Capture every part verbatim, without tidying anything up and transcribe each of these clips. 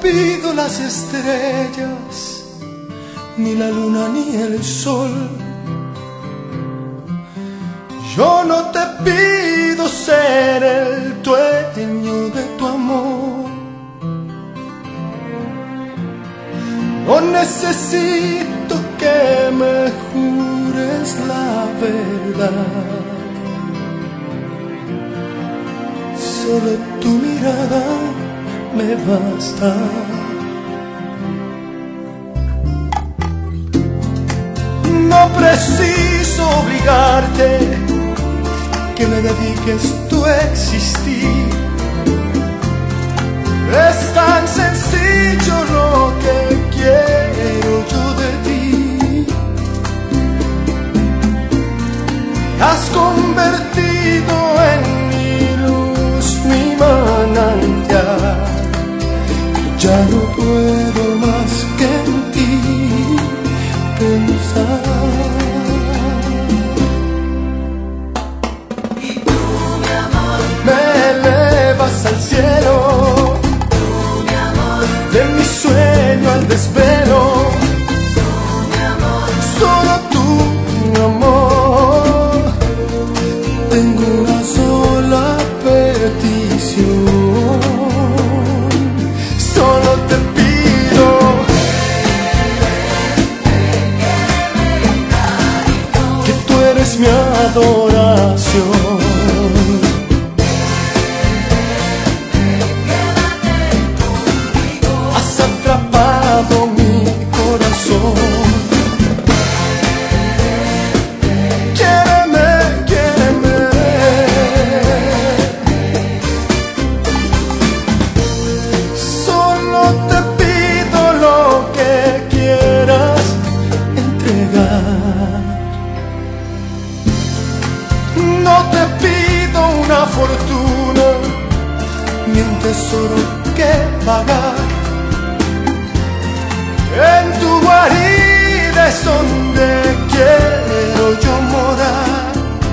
pido las estrellas, ni la luna ni el sol. Yo no te pido ser el dueño de tu amor. No necesito que me jures la verdad. Solo tu mirada me basta. No preciso obligarte que me dediques tu existir. Es tan sencillo lo que quiero yo de ti. Has convertido en mi luz, mi manantial. Ya no puedo más que en ti pensar. Y tú, mi amor, me elevas al cielo. De mi sueño al desvelo, mi amor, solo tú, mi amor. Tengo una sola petición, solo te pido que tú eres mi adoración. No te pido una fortuna ni un tesoro que pagar. En tu guarida es donde quiero yo morar.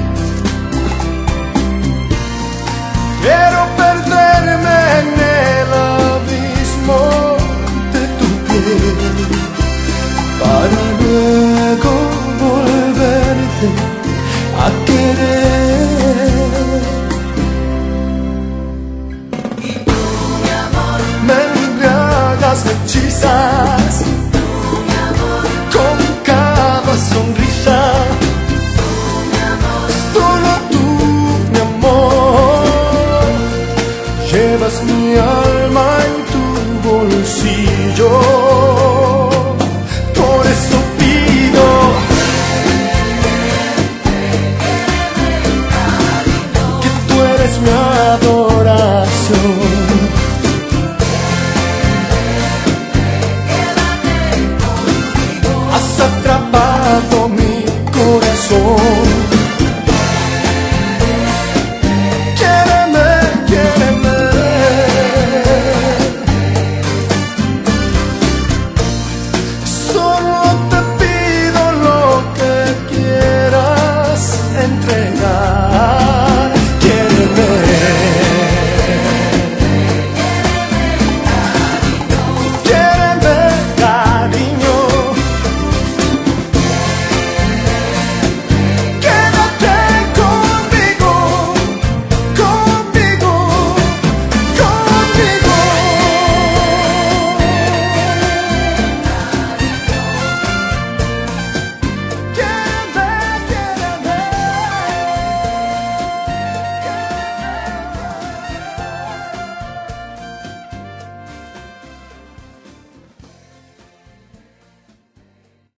Quiero perderme en el abismo de tu piel para luego volverte a querer. y tú, mi amor, Me embriagas, me hechizas tú, mi amor, con cada sonrisa. tú, mi amor, Solo tú, mi amor, llevas mi alma en tu bolsillo.